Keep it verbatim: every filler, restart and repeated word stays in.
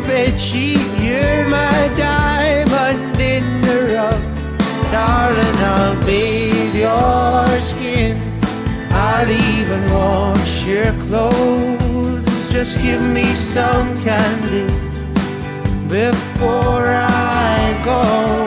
confetti, you're my diamond in the rough. Darling, I'll bathe your skin, I'll even wash your clothes. Just give me some candy before I go.